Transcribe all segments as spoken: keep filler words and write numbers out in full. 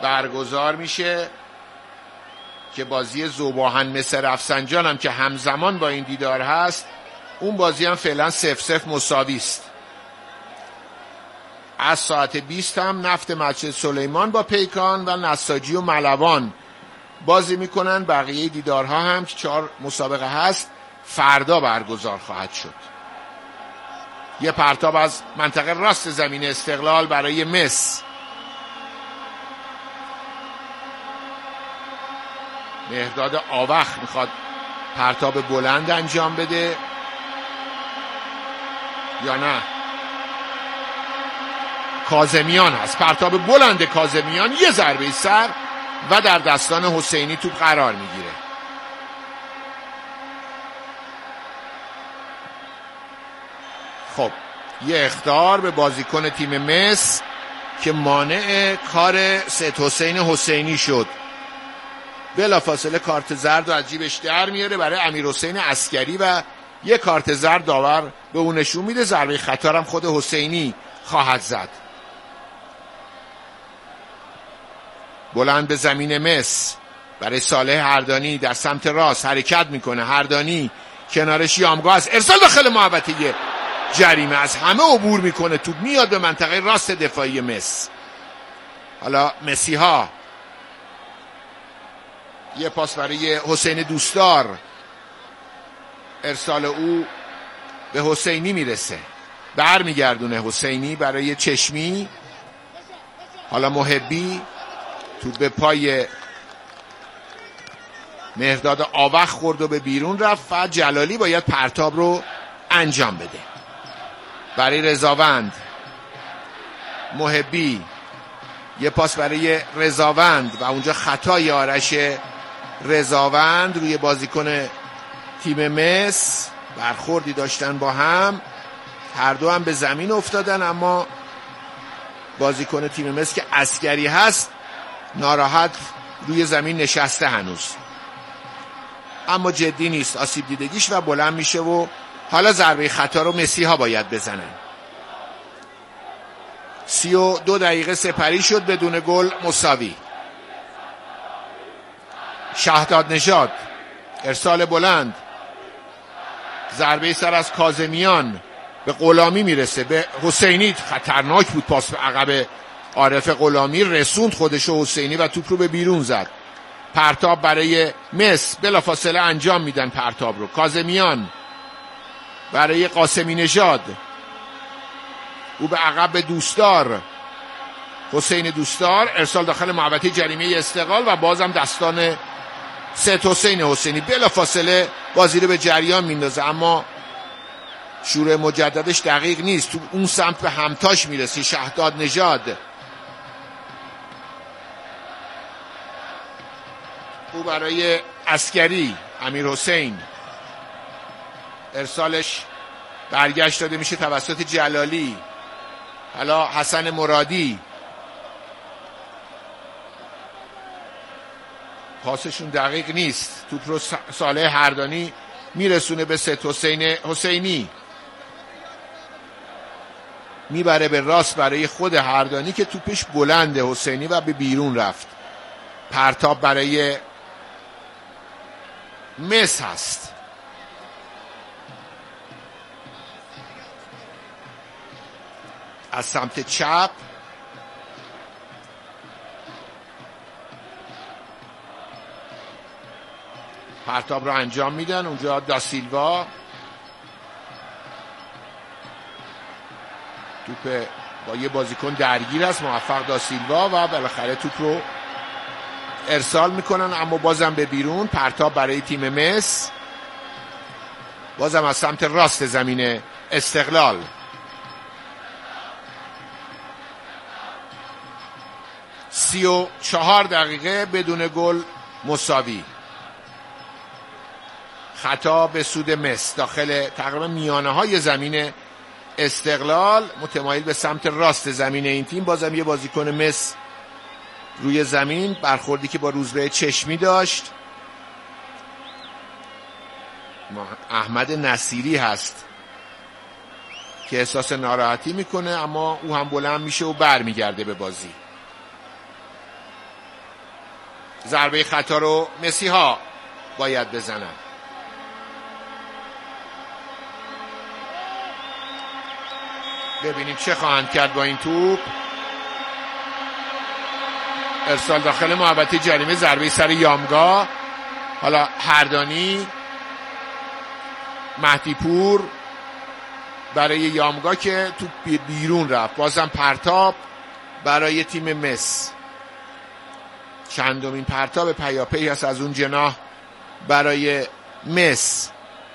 برگزار میشه که بازی ذوب‌آهن مس رفسنجان هم که همزمان با این دیدار هست، اون بازی هم فعلا صفر صفر مساوی است. از ساعت بیست هم نفت مسجد سلیمان با پیکان و نساجی و ملوان بازی میکنن. بقیه دیدارها هم که چهار مسابقه هست فردا برگزار خواهد شد. یه پرتاب از منطقه راست زمین استقلال برای مس. مهرداد آوخ میخواد پرتاب بلند انجام بده یا نه؟ کاظمیان هست. پرتاب بلند کاظمیان، یه ضربه سر و در دستان حسینی توپ قرار میگیره. خب یه اخطار به بازیکن تیم مس که مانع کار سید حسین حسینی شد. بلافاصله کارت زرد رو از جیبش در میاره برای امیر حسین عسکری و یه کارت زرد داور به اون نشون میده. ضربه خطا هم خود حسینی خواهد زد. بلند به زمین مس برای صالح هردانی در سمت راست حرکت میکنه. هردانی کنارش یامگاه است. ارسال داخل محوطه جریمه، از همه عبور میکنه. توپ میاد به منطقه راست دفاعی مس. حالا مسی ها یه پاس برای حسین دوستدار، ارسال او به حسینی میرسه، بر میگردونه حسینی برای چشمی. حالا محبی توپ به پای مهرداد آوخ خورد و به بیرون رفت و جلالی باید پرتاب رو انجام بده. برای رضاوند، محبی یه پاس برای رضاوند و اونجا خطای آرش رضاوند روی بازیکن تیم مس. برخوردی داشتن با هم، هر دو هم به زمین افتادن، اما بازیکن تیم مس که عسکری هست ناراحت روی زمین نشسته هنوز، اما جدی نیست آسیب دیدگیش و بلند میشه و حالا ضربه خطا رو مسی ها باید بزنن. سی و دو دقیقه سپری شد بدون گل مساوی. شهداد نژاد ارسال بلند، ضربه سر از کاظمیان به غلامی میرسه، به حسینی. خطرناک بود پاس به عقب عارف غلامی، رسوند خودش و حسینی و توپ رو به بیرون زد. پرتاب برای مس، بلافاصله انجام میدن پرتاب رو. کاظمیان برای قاسمی نژاد، او به عقب به دوستدار، حسین دوستدار، ارسال داخل محوطه جریمه استقلال و بازم دستان سید حسین حسینی بلافاصله بازی رو به جریان میندازه، اما شروع مجددش دقیق نیست. تو اون سمت به همتاش میرسه. شهداد نژاد، او برای عسکری، امیر حسین، ارسالش برگشت داده میشه توسط جلالی. حالا حسن مرادی، پاسشون دقیق نیست. توپ رو صالح هردانی میرسونه به سید حسین حسینی، میبره به راست برای خود هردانی که توپش بلنده حسینی و به بیرون رفت. پرتاب برای مس هست. از سمت چپ پرتاب رو انجام میدن. اونجا داسیلوا توپ با یه بازیکن درگیر است، موفق داسیلوا و بالاخره توپ رو ارسال میکنن، اما بازم به بیرون. پرتاب برای تیم مس، بازم از سمت راست زمین استقلال. سی و چهار دقیقه بدون گل مساوی. خطا به سود مس داخل تقریبا میانه های زمین استقلال، متمایل به سمت راست زمین این تیم. بازم یه بازیکن مس روی زمین، برخوردی که با روزبه چشمی داشت. احمد نصیری هست که احساس ناراحتی میکنه، اما او هم بلند میشه و بر میگرده به بازی. ضربه خطا رو مسیحا باید بزنن. ببینیم چه خواهند کرد با این توپ. ارسال داخل محوطه جریمه، ضربه سر یامگا. حالا هردانی، مهدی پور برای یامگا که توپ بیرون رفت. بازم پرتاب برای تیم مس. چندمین پرتاب پیاپی هست از اون جناح برای مس.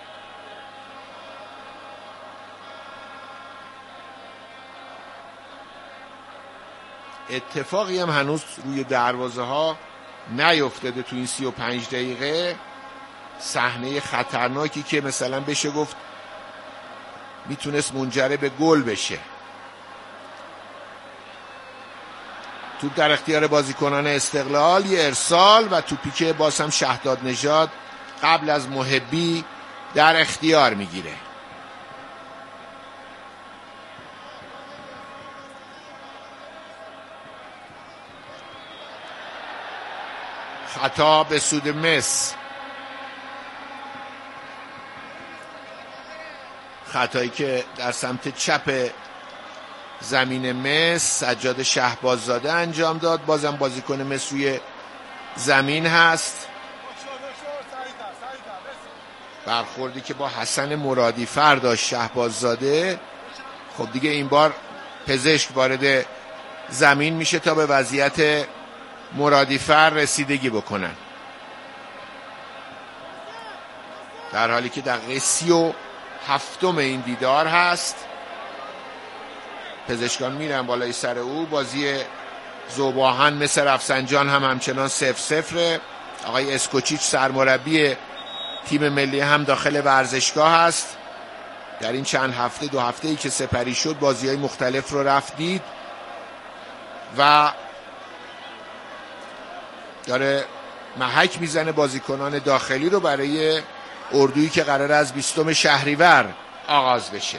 اتفاقی هم هنوز روی دروازه ها نیفتاده تو این سی و پنج دقیقه. صحنه خطرناکی که مثلا بشه گفت میتونست منجر به گل بشه. توپ در اختیار بازیکنان استقلال، یه ارسال و توپی که باز هم شهداد نژاد قبل از محبی در اختیار میگیره. خطا به سود مس. خطایی که در سمت چپ زمین مس سجاد شهباززاده انجام داد. بازم بازیکن مس روی زمین هست. برخوردی که با حسن مرادی فر داشت شهباززاده. خب دیگه این بار پزشک وارد زمین میشه تا به وضعیت مرادی فر رسیدگی بکنن، در حالی که دقیقه سی و هفتم این دیدار هست. پزشکان میرن بالای سر او. بازی زوباهن مثل رفسنجان هم همچنان صفر صفره. آقای اسکوچیچ سرمربی تیم ملی هم داخل ورزشگاه هست. در این چند هفته، دو هفته ای که سپری شد، بازی های مختلف رو رفت دید و داره محک میزنه بازیکنان داخلی رو برای اردویی که قراره از بیستم شهریور آغاز بشه.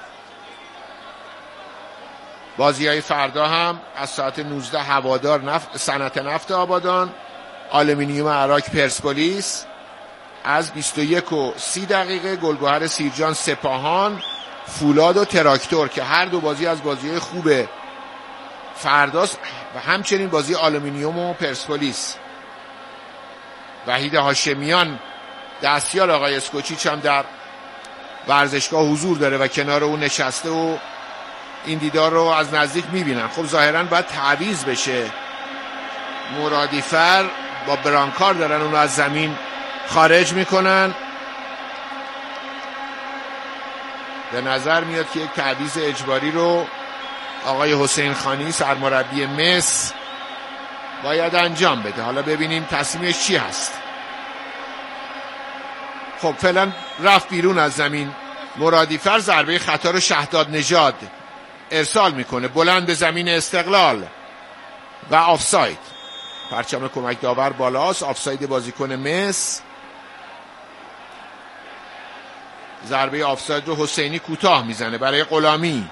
بازی های فردا هم از ساعت نوزده هوادار نفت، صنعت نفت آبادان، آلومینیوم عراق پرسپولیس. از بیست و یک و سی دقیقه گلگهر سیرجان سپاهان، فولاد و تراکتور که هر دو بازی از بازی های خوب فرداست و همچنین بازی آلومینیوم و پرسپولیس. وحید هاشمیان دستیار آقای اسکوچیچ هم در ورزشگاه حضور داره و کنار او نشسته و این دیدار رو از نزدیک میبینن. خب ظاهراً باید تعویض بشه. مرادی فر با برانکار دارن اون رو از زمین خارج میکنن. به نظر میاد که یک تعویض اجباری رو آقای حسین خانی سرمربی مس باید انجام بده. حالا ببینیم تصمیمش چی هست. خب فعلا رفت بیرون از زمین مرادی فر. ضربه خطا رو شهداد نژاد ارسال میکنه بلند به زمین استقلال و آفساید. پرچم کمک داور بالاست. آفساید بازیکن مس. ضربه آفساید رو حسینی کوتاه میزنه برای غلامی.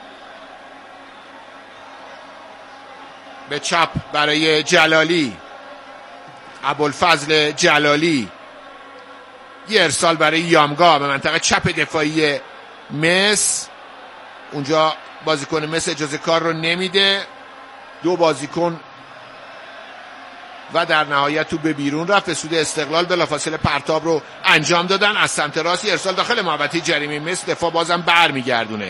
به چپ برای جلالی، ابوالفضل جلالی. یه ارسال برای یامگا به منطقه چپ دفاعی مس. اونجا بازیکن مس اجازه کار رو نمیده. دو بازیکن و در نهایت تو به بیرون رفت. به سود استقلال بلافاصله پرتاب رو انجام دادن از سمت راستی. ارسال داخل محوطه جریمه مس. دفاع بازم بر میگردونه.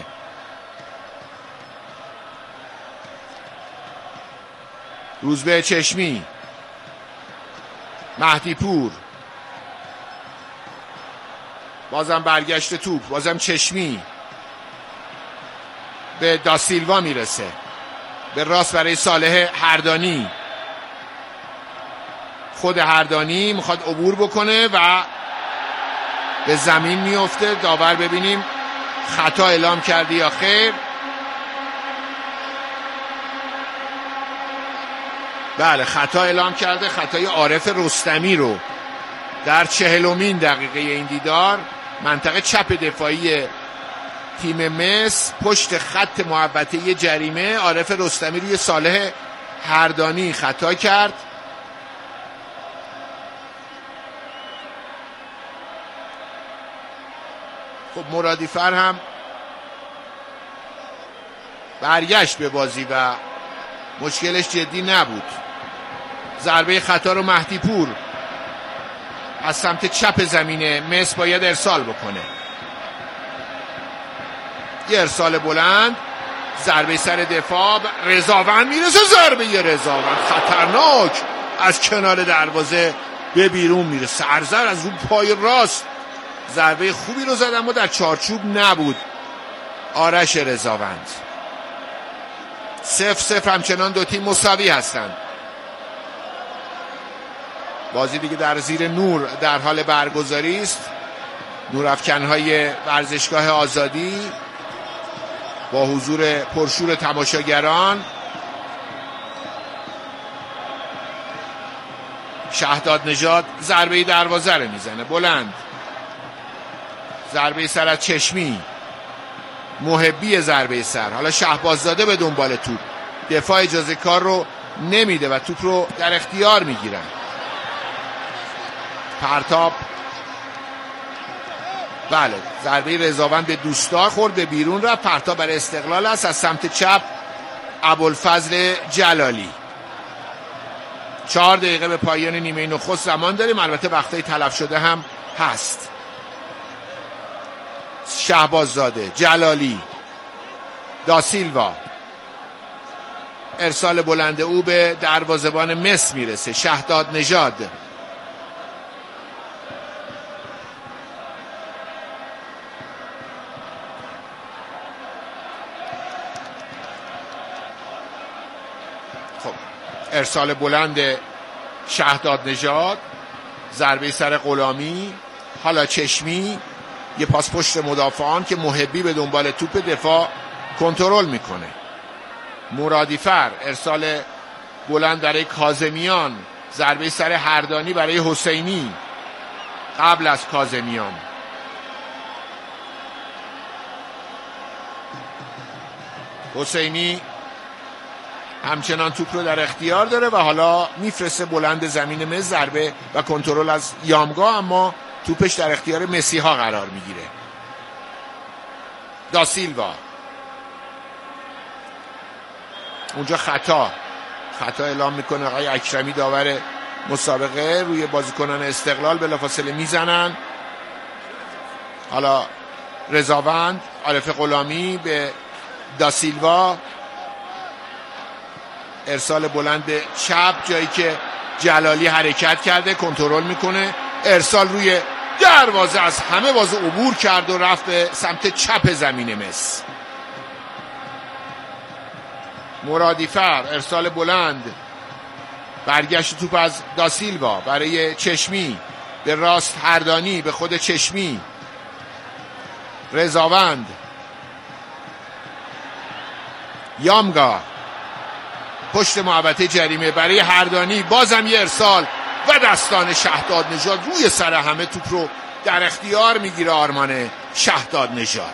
روزبه چشمی، مهدی پور، بازم برگشت توپ. بازم چشمی به داسیلوا میرسه. به راست برای صالح هردانی. خود هردانی میخواد عبور بکنه و به زمین میفته. داور ببینیم خطا اعلام کرده یا خیر. بله خطا اعلام کرده. خطای عارف رستمی رو در چهلمین دقیقه این دیدار منطقه چپ دفاعی تیم مس پشت خط محوطه جریمه عارف رستمی روی صالح هردانی خطا کرد. خب مرادیفر هم برگشت به بازی و مشکلش جدی نبود. ضربه خطا رو مهدی پور از سمت چپ زمین مصر باید ارسال بکنه. یه ارسال بلند، ضربه سر دفاع، رضاوند میرسه، ضربه یه رضاوند خطرناک از کنار دروازه به بیرون میره. سرزر از رو پای راست ضربه خوبی رو زد اما در چارچوب نبود. آرش رضاوند. صفر صفر همچنان دو تیم مساوی هستند. بازی دیگه در زیر نور در حال برگزاری است. نورافکن‌های ورزشگاه آزادی با حضور پرشور تماشاگران. شهداد نژاد ضربه دروازه رو میزنه بلند. ضربه سر از چشمی، محبی ضربه سر. حالا شهباززاده به دنبال توپ، دفاع اجازه کار رو نمیده و توپ رو در اختیار میگیرن. پرتاب، بله، ضربه رضاوند به دوستدار خورد، به بیرون رفت. پرتاب برای استقلال است. از سمت چپ ابوالفضل جلالی. چهار دقیقه به پایان نیمه نخست زمان داریم. البته وقتای تلف شده هم هست. شهباززاده، جلالی، داسیلوا. ارسال بلند او به دروازه‌بان مصر میرسه. شهداد نژاد. خب ارسال بلند شهداد نژاد، ضربه سر غلامی، حالا چشمی، یه پاس پشت مدافعان که محبی به دنبال توپ، دفاع کنترل میکنه. مرادیفر، ارسال بلند برای کاظمیان، ضربه سر هردانی برای حسینی قبل از کاظمیان. حسینی همچنان توپ رو در اختیار داره و حالا میفرسته بلند زمین مصر. ضربه و کنترل از یامگا، اما توپش در اختیار مسیحا قرار میگیره. داسیلوا اونجا خطا خطا اعلام میکنه آقای اکرمی داور مسابقه روی بازیکنان استقلال. بلافاصله میزنن. حالا رضاوند، عارف غلامی به داسیلوا. ارسال بلند به چپ جایی که جلالی حرکت کرده، کنترل میکنه. ارسال روی دروازه، از همه بازه عبور کرد و رفت به سمت چپ زمین مصر. مرادیفر، ارسال بلند، برگشت توپ از داسیلوا برای چشمی، به راست هردانی، به خود چشمی. رضاوند، یامگا پشت محوطه جریمه برای هردانی، بازم یه ارسال و دستان شهداد نژاد روی سر همه توپ رو در اختیار میگیره. آرمان شهداد نژاد.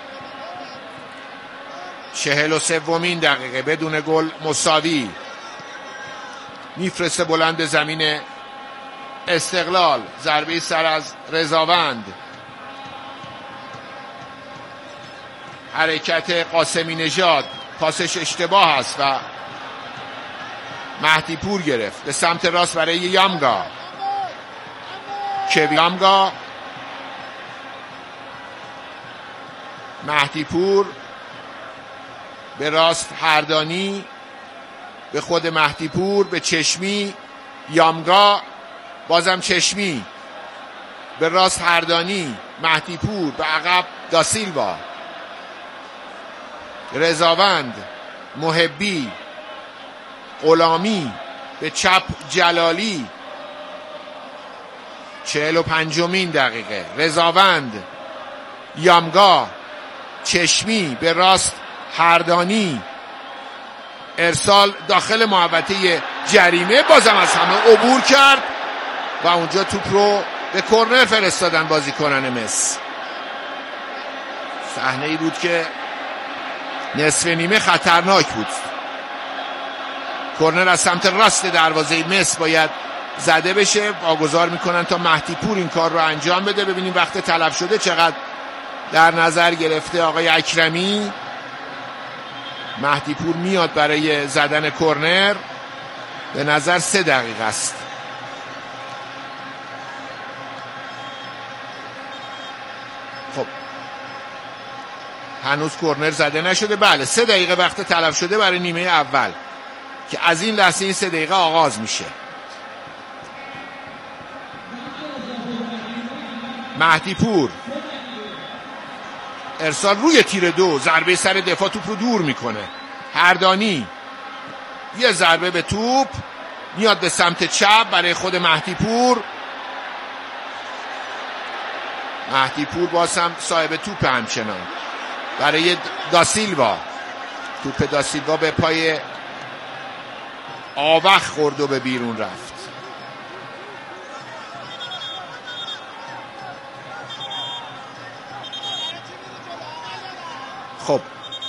چهل و سومین دقیقه بدون گل مساوی. میفرسته بلند زمین استقلال، ضربه سر از رضاوند، حرکت قاسمی نژاد، پاسش اشتباه است و مهدی پور گرفت. به سمت راست برای یامگا، یامگا، مهدی پور به راست هردانی، به خود مهدی پور، به چشمی، یامگا، بازم چشمی، به راست هردانی، مهدی پور، به عقب داسیلوا، رضاوند، محبی، غلامی، به چپ جلالی. چهل و پنجمین دقیقه. رضاوند، یامگا، چشمی، به راست هردانی، ارسال داخل محوطه جریمه، بازم از همه عبور کرد و اونجا توپ رو به کرنر فرستادن بازیکنان مصر. صحنه ای بود که نصف نیمه خطرناک بود. کرنر از سمت راست دروازه مصر باید زده بشه. واگذار میکنن تا مهدی پور این کار رو انجام بده. ببینیم وقت تلف شده چقدر در نظر گرفته آقای اکرمی. مهدی پور میاد برای زدن کرنر. به نظر سه دقیقه است. خب هنوز کرنر زده نشده. بله سه دقیقه وقت تلف شده برای نیمه اول که از این لحظه این سه دقیقه آغاز میشه. مهدی پور ارسال روی تیر دو، ضربه سر دفاع، توپ رو دور میکنه. هردانی یه ضربه به توپ میاد به سمت چپ برای خود مهدی پور. مهدی پور باز هم صاحب توپ همچنان برای داسیلوا. توپ داسیلوا به پای آوخ خورد و به بیرون رفت. خب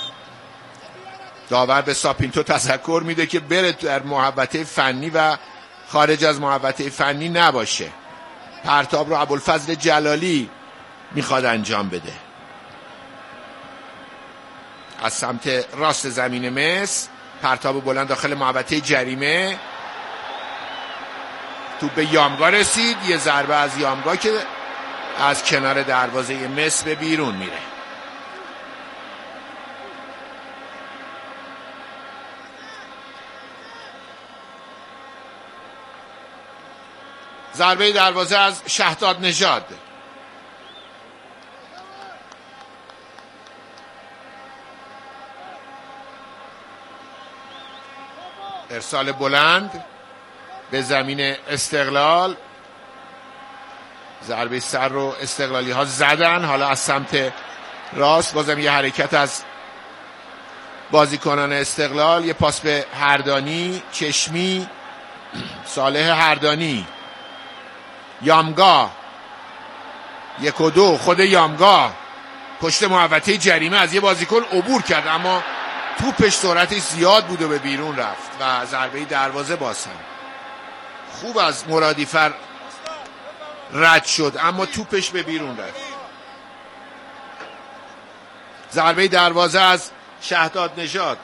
داور به ساپینتو تذکر میده که بره در محوطه فنی و خارج از محوطه فنی نباشه. پرتاب رو ابوالفضل جلالی میخواد انجام بده. از سمت راست زمین مس پرتاب بلند داخل محوطه جریمه. توپ به یامگا رسید. یه ضربه از یامگا که از کنار دروازه مس به بیرون میره. ضربه دروازه از شهداد نژاد. ارسال بلند به زمین استقلال. ضربه سر رو استقلالی ها زدن. حالا از سمت راست بازم یه حرکت از بازیکنان استقلال. یه پاس به هردانی، چشمی، صالح هردانی، یامگا، یک و دو. خود یامگا پشت محوطه جریمه از یه بازیکن عبور کرد اما توپش سرعتش زیاد بود و به بیرون رفت و ضربه دروازه باز هم خوب از مرادیفر رد شد اما توپش به بیرون رفت. ضربه دروازه از شهداد نژاد.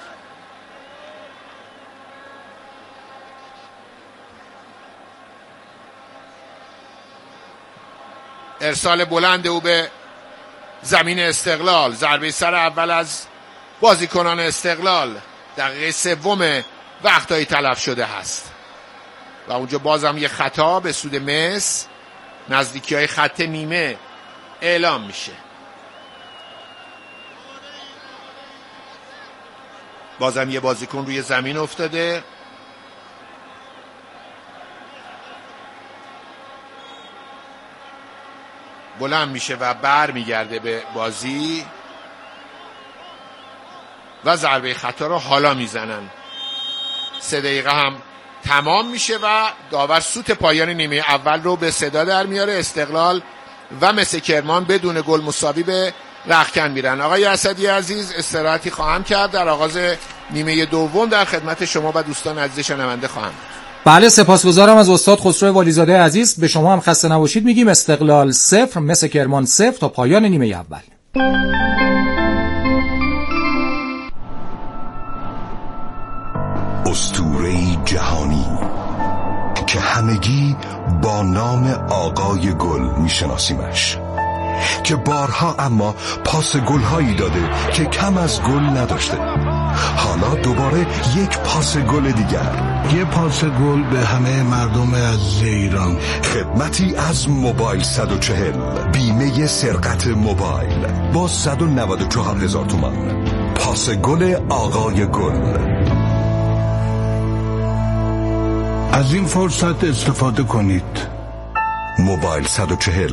ارسال بلند او به زمین استقلال. ضربه سر اول از بازیکنان استقلال. دقیقه سوم وقتایی تلف شده هست و اونجا بازم یه خطا به سود مس. نزدیکی های خط نیمه اعلام میشه. بازم یه بازیکن روی زمین افتاده. بلند میشه و بر میگرده به بازی و ضربه خطا رو حالا میزنن. سه دقیقه هم تمام میشه و داور سوت پایان نیمه اول رو به صدا در میاره. استقلال و مس کرمان بدون گل مساوی به رختکن میرن. آقای اسدی عزیز استراحتی خواهم کرد. در آغاز نیمه دوم در خدمت شما و دوستان عزیز شنونده خواهم. بله سپاسگزارم از استاد خسرو والیزاده عزیز. به شما هم خسته نباشید میگیم. استقلال صفر مس کرمان صفر تا پایان نیمه اول. اسطوره‌ای جهانی که همگی با نام آقای گل میشناسیمش، که بارها اما پاس گل‌هایی داده که کم از گل نداشته. حالا دوباره یک پاس گل دیگر، یه پاس گل به همه مردم عزیز ایران. خدمتی از موبایل صد و چهل، بیمه سرقت موبایل با صد و نود و چهار هزار تومان. پاس گل آقای گل. از این فرصت استفاده کنید. موبایل صد و چهل.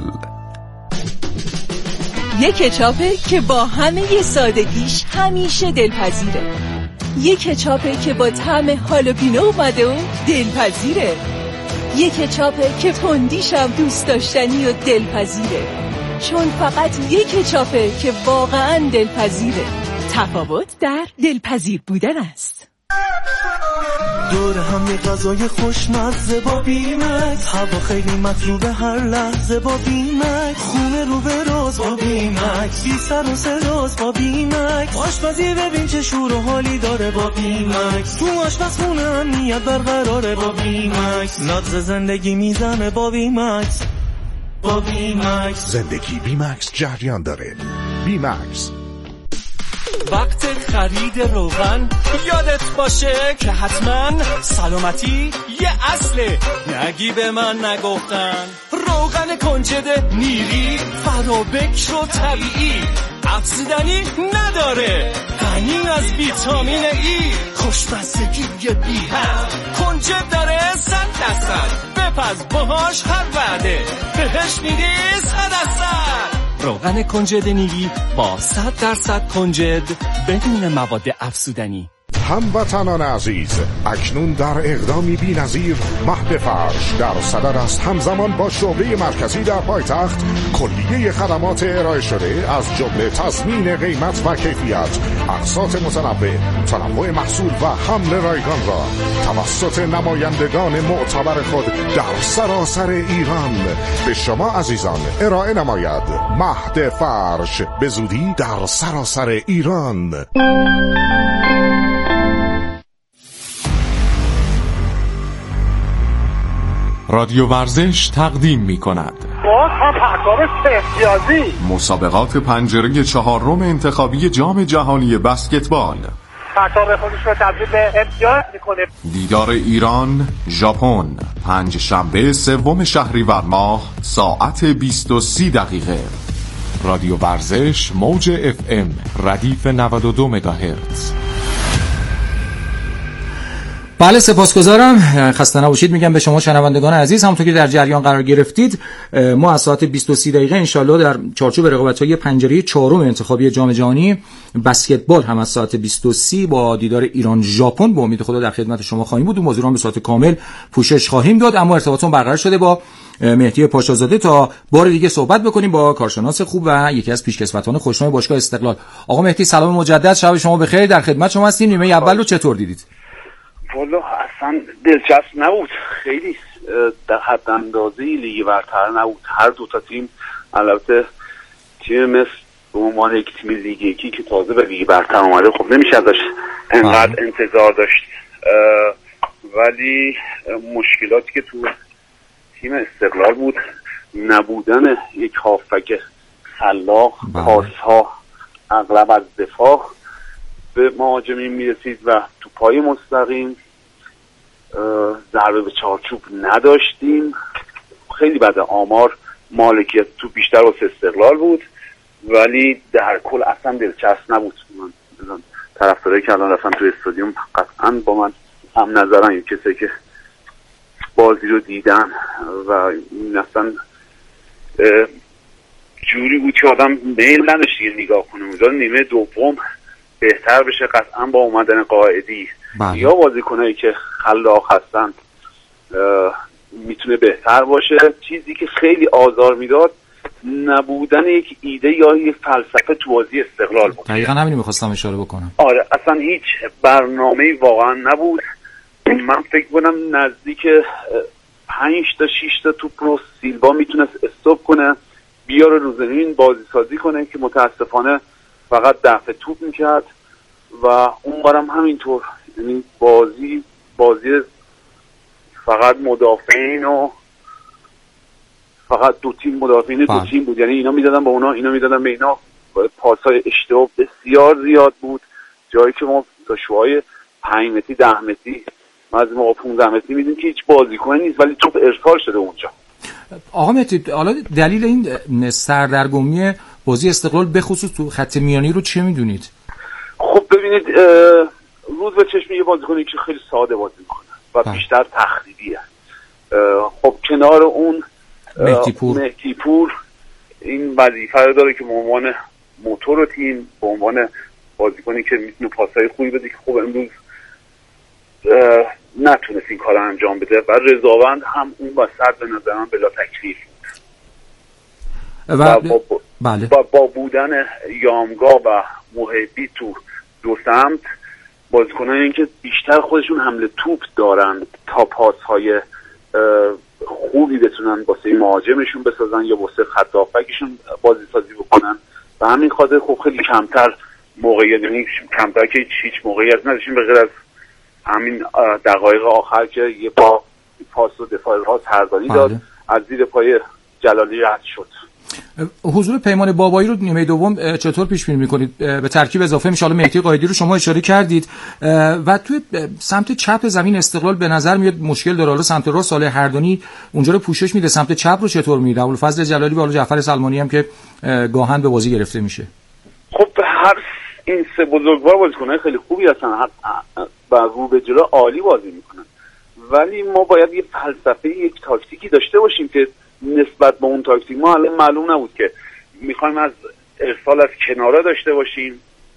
یک کچاپه که با همه سادگیش همیشه دلپذیره. یک کچاپه که با طعم هالوپینو اومده و دلپذیره. یک کچاپه که تندیش هم دوست داشتنی و دلپذیره. چون فقط یک کچاپه که واقعا دلپذیره. تفاوت در دلپذیر بودن است. دور هم یه غذای خوشمزه با بیمکس، هوا خیلی مطلوبه هر لحظه با بیمکس، خونه رو به راز با بیمکس، بی سر و صداست با بیمکس، آشپزی ببین چه شور و حالی داره با بیمکس، تو آشپزخونه امنیت برقراره با بیمکس، نبض زندگی میزنه با بیمکس، با بیمکس زندگی بیمکس جریان داره. بیمکس. وقت خرید روغن یادت باشه که حتما سلامتی یه اصله، نگی به من نگفتن. روغن کنجد نیری فرابکر و طبیعی، افزودنی نداره، غنی از ویتامین ای، خوشمزگی بی حد، کنجد داره صد درصد، بپز باهاش هر وعده بهش میدی صد درصد. روغن کنجد نیلی با صد درصد کنجد بدون مواد افزودنی. هموطنان عزیز، اکنون در اقدامی بی‌نظیر مهد فرش در صدر است، همزمان با شعبه مرکزی در پایتخت کلیه خدمات ارائه شده از جمله تضمین قیمت و کیفیت، اقساط متنوع، تنوع محصول و حمل رایگان را توسط نمایندگان معتبر خود در سراسر ایران به شما عزیزان ارائه نماید. مهد فرش به زودی در سراسر ایران. رادیو ورزش تقدیم می کند باز هم پرکار امتیازی مسابقات پنجره چهارم انتخابی جام جهانی بسکتبال. پرکار خودش رو تبدیل به امتیاز میکنه. دیدار ایران ژاپن پنج شنبه سوم شهریور ماه ساعت بیست و سه دقیقه. رادیو ورزش موج اف ام ردیف نود و دو مگاهرتز. بله سپاسگزارم، خسته نباشید میگم به شما شنوندگان عزیز. همونطور که در جریان قرار گرفتید ما از ساعت بیست و سه دقیقه انشالله در چارچوب رقابت‌های پنجره چهارم انتخابی جام جهانی بسکتبال هم از ساعت بیست و سه با دیدار ایران ژاپن به امید خدا در خدمت شما خواهیم بود. اون موضوع رو به صورت کامل پوشش خواهیم داد، اما ارتباطمون برقرار شده با مهدی پاشازاده تا بار دیگه صحبت بکنیم با کارشناس خوب و یکی از پیشکسوتان خوشنام باشگاه استقلال. آقا مهدی سلام مجدد، شب شما بخیر، در خدمت شما هستیم. نیمه اول رو چطور دیدید؟ والا اصلا دلچسب نبود، خیلی در حد اندازه لیگ برتر نبود. هر دو تا تیم، البته تیم مصر به عنوان یک تیم لیگ یکی که تازه به لیگ برتر اومده خب نمیشه ازش انقدر انتظار داشت، ولی مشکلاتی که تو تیم استقلال بود، نبودن یک هافبک خلاق، پاس‌ها اغلب از دفاع به مهاجمین میرسید و تو پای مستقیم ضربه به چارچوب نداشتیم. خیلی بده. آمار مالکیت تو بیشتر واسه استقلال بود، ولی در کل اصلا دلچسب نبود. من طرفدارایی که الان رفتن تو استادیوم قطعا با من هم نظرن، این کسی که بازی رو دیدن و این اصلا جوری بود که آدم میل نداشت دیگه نگاه کنه. میذاره نیمه دوم بهتر بشه قطعا با اومدن قائدی بله. یا بازیکنایی که خلاق هستن میتونه بهتر باشه. چیزی که خیلی آزار میداد نبودن یک ایده یا یک فلسفه تو بازی استقلال بود. دقیقاً همین میخواستم اشاره بکنم. آره اصلا هیچ برنامه‌ای واقعا نبود. من فکر کنم نزدیک پنج تا شش تا توپ رو سیلوا میتونست استاپ کنه، بیاره رو زمین بازی سازی کنه که متاسفانه فقط دفع توپ میکرد و اون بارم همینطور. یعنی بازی بازی فقط مدافعین و فقط دو تیم مدافعین دو تیم بود، یعنی اینا میدادن به اونا اینا میدادن به اینا. پاسای اشتباه بسیار زیاد بود، جایی که ما تا شوهای پنج متری ده متری ما از موقع پونزده متری میدیم که هیچ بازیکنی نیست ولی توپ ارسال شده اونجا. آقا مهدی حالا دلیل این سردرگمی بازی استقلال به خصوص تو خط میانی رو چه میدونید؟ خب ببینید روز به چشم یه بازیکنی که خیلی ساده بازی میکنه و بله. بیشتر تخریبیه. خب کنار اون مهدی پور. مهدی پور این وظیفه رو داره که به عنوان موتور تیم، به عنوان بازیکنی که میتونه پاسای خوبی بده که خب امروز نتونست این کار انجام بده و رضاوند هم اون وسط به نظر من بلا تکلیف بود و, و با, بله. با, با بودن یامگا و محبی تو دو سمت بازیکنایی که بیشتر خودشون حمله توپ دارن تا پاس‌های خوبی بتونن واسه مهاجمشون بسازن یا واسه خط هافبکشون بازی سازی بکنن و همین خاطر خب خیلی کمتر موقعیت، یعنی کمتر که هیچ موقعیت نداشتیم به غیر از همین دقایق آخر که یه پا پاس و دفاع ها سردانی داد از زیر پای جلالی رد شد. حضور پیمان بابایی رو نیمه دوم چطور پیش بینی می‌کنید؟ به ترکیب اضافه میشه. حالا مهدی قائدی رو شما اشاره کردید و توی سمت چپ زمین استقلال به نظر میاد مشکل داره. حالا سمت راست صالح هردانی اونجا رو پوشش میده، سمت چپ رو چطور میده؟ ابوالفضل جلالی و حالا جعفر سلمانی هم که گاهن به بازی گرفته میشه. خب هر این سه بزرگوار بازیکن‌های خیلی خوبی هستن و رو به جلو عالی بازی میکنن، ولی ما باید یه فلسفه، یک تاکتیکی داشته باشیم که نسبت به اون تاکتیک ما الان معلوم نبود که میخوایم از ارسال از کناره داشته باشیم،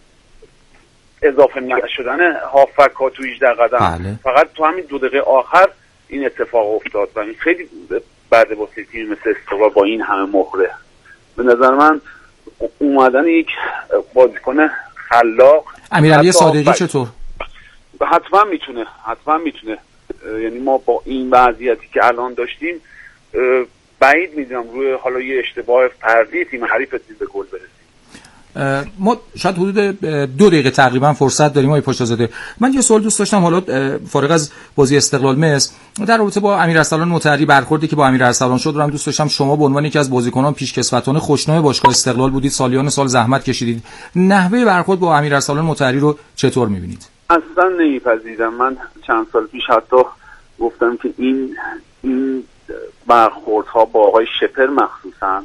اضافه نشدن هافک ها تو هجده قدم. بله. فقط تو همین دو دقیقه آخر این اتفاق افتاد و این خیلی بعد واسه تیم مثل استقلال با این همه مهره. به نظر من اومدن یک بازیکن خلاق امیرعلی صادقی چطور؟ حتما میتونه حتما میتونه یعنی ما با این وضعیتی که الان داشتیم بعید میدونم روی حالا یه اشتباه فردی تیم حریفتیم به گل برسیم. ما شاید حدود دو دقیقه تقریبا فرصت داریم آقای پاشازاده. من یه سوال دوست داشتم حالا فارغ از بازی استقلال مس در رابطه با امیرارسلان مطهری، برخوردی که با امیرارسلان شد رو هم دوست داشتم شما به عنوان یکی از بازیکنان پیشکسوتان خوشنام باشگاه استقلال بودید، سالیان سال زحمت کشیدید، نحوه برخورد با امیرارسلان مطهری رو چطور می‌بینید؟ اصلا نمی‌پذیرم. من چند سال پیش حتی گفتم که این این برخوردها با آقای شپر مخصوصا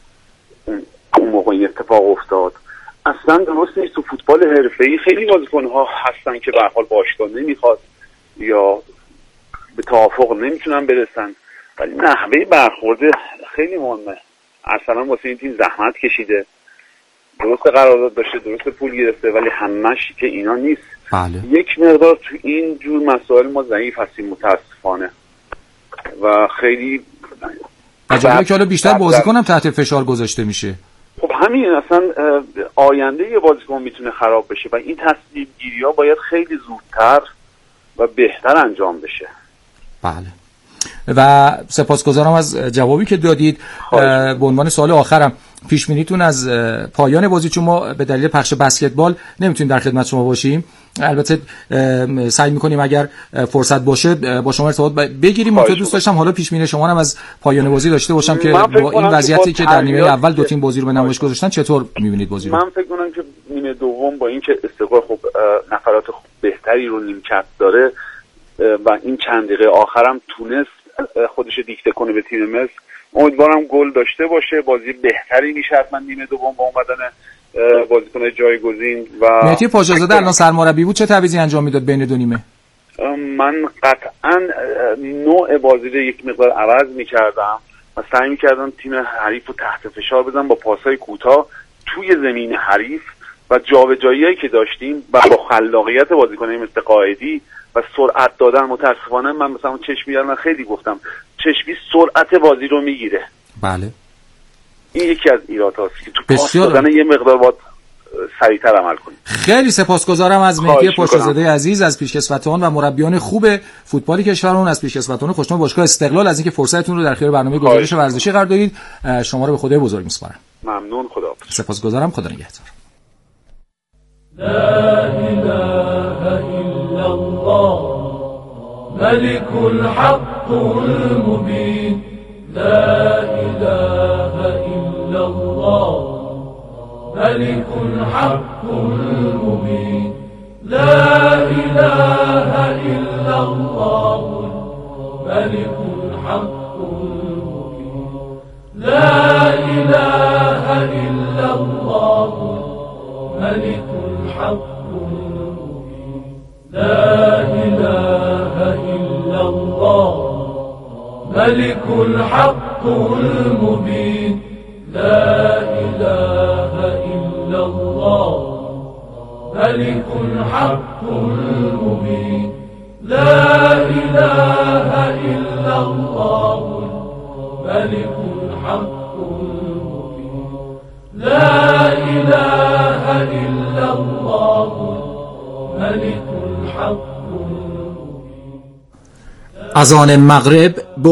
اون موقع این اتفاق افتاد اصلا درست نیست. تو فوتبال حرفه‌ای خیلی بازیکن‌ها هستن که به هر حال باشگاه نمیخواد یا به توافق نمیتونن برسن، ولی نحوه برخورد خیلی مهمه. اصلا واسه این تیم زحمت کشیده، درست قرارداد داشته، درست پول گرفته، ولی همش که اینا نیست. بله. یک مقدار تو این جور مسائل ما ضعیف هستیم متاسفانه و خیلی و جالبه که حالا بیشتر بازیکنم تحت فشار گذاشته میشه. خب همین اصلا آینده یه بازیکن میتونه خراب بشه و این تصمیم گیری ها باید خیلی زودتر و بهتر انجام بشه. بله و سپاسگزارم از جوابی که دادید. به عنوان سوال آخرم پیش بینیتون از پایان بازی، چون ما به دلیل پخش بسکتبال نمیتونیم در خدمت شما باشیم، البته سعی میکنیم اگر فرصت باشه با شما ارتباط بگیریم. من دوست داشتم حالا پیش بینی شما هم از پایان بازی داشته باشم که با این وضعیتی که در نیمه اول دو تیم بازی رو به نمایش گذاشتن چطور میبینید بازی رو؟ من فکر کنم که نیمه دوم با اینکه استقلال خب نفرات بهتری رو نیمکت داره و این چند دقیقه آخرم تونست خودش دیکته کنه به تیم مصر، امیدوارم گل داشته باشه، بازی بهتری میشه حتما نیمه دوم با اومدن بازیکن جایگزین. و مهدی پاشازاده الان سرمربی بود چه تعویضی انجام میداد بین دو نیمه؟ من قطعا نوع بازی رو یک مقدار عوض میکردم و سعی میکردم تیم حریف رو تحت فشار بدم با پاسهای کوتاه توی زمین حریف و جابجاییایی که داشتیم و با خلاقیت بازیکنای مثل قائدی و سرعت دادن. متاسفانه من مثلا چشمی من خیلی گفتم چشمی سرعت بازی رو میگیره. بله این یکی از ایراداست که تو پاس دادن یه مقدار باید سریعتر عمل کنیم. خیلی سپاسگزارم از مهدی پاشازاده عزیز از پیشکسوتان و مربیان خوب فوتبال کشورمون، از پیشکسوتان خوشنام باشگاه استقلال، از اینکه فرصتتون رو در اختیار برنامه گزارش ورزشی قرار دادید. شما رو به خدای بزرگ میسپارم. ممنون. خداحافظ. سپاسگزارم. خدا نگهدار. لا اله الا الله ملك الحق المبين لا اله الا الله ملك الحق المبين لا اله الا الله ملك الحق المبين لا اله الا الله ملك الحق المبين لا اله الا الله ملك الحق المبين لا اله الا الله ملك الحق المبين لا اله الا الله ملك الحق المبين لا اله الا الله ملك از آن مغرب